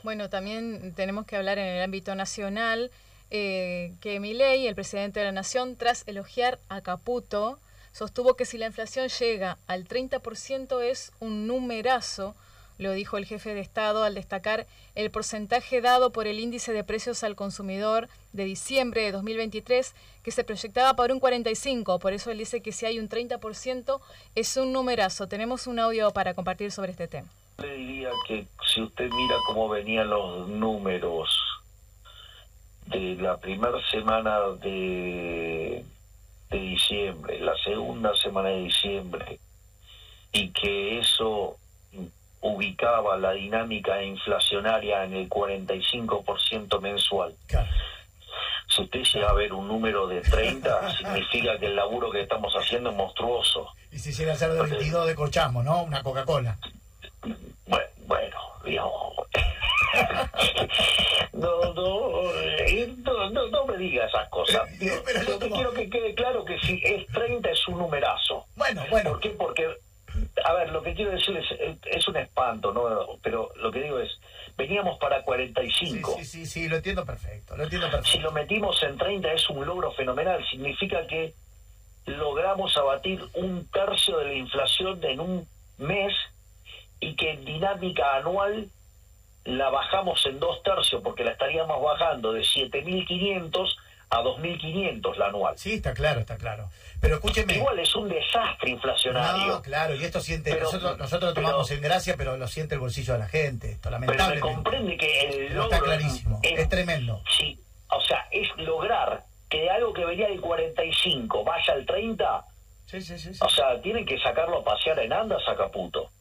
Bueno, también tenemos que hablar en el ámbito nacional que Milei, el presidente de la Nación, tras elogiar a Caputo, sostuvo que si la inflación llega al 30% es un numerazo. Lo dijo el jefe de Estado al destacar el porcentaje dado por el índice de precios al consumidor de diciembre de 2023, que se proyectaba para un 45%. Por eso él dice que si hay un 30% es un numerazo. Tenemos un audio para compartir sobre este tema. Le diría que si usted mira cómo venían los números de la primera semana de diciembre, la segunda semana de diciembre, y que eso ubicaba la dinámica inflacionaria en el 45% mensual. Claro. Si usted llega a ver un número de 30, significa que el laburo que estamos haciendo es monstruoso. Y si llega a ser de 22 de corchamo, ¿no? Una Coca-Cola. Bueno, digamos... No me diga esas cosas. Pero Yo quiero que quede claro que si es 30 es un numerazo. Bueno. ¿Por qué? Porque, a ver, lo que quiero decir es un espanto, ¿no? Pero lo que digo es, veníamos para 45. Sí, lo entiendo perfecto. Si lo metimos en 30 es un logro fenomenal. Significa que logramos abatir 1/3 de la inflación en un mes y que en dinámica anual la bajamos en 2/3 porque la estaríamos bajando de 7.500 a 2.500 la anual. Sí, está claro. Pero escúcheme. Igual es un desastre inflacionario. No, claro, y esto siente, nosotros lo tomamos en gracia, pero lo siente el bolsillo de la gente, esto, lamentablemente. Pero me comprende que el pero logro... está clarísimo, es tremendo. Sí, o sea, es lograr que de algo que venía del 45 vaya al 30... Sí. O sea, tienen que sacarlo a pasear en andas a Caputo.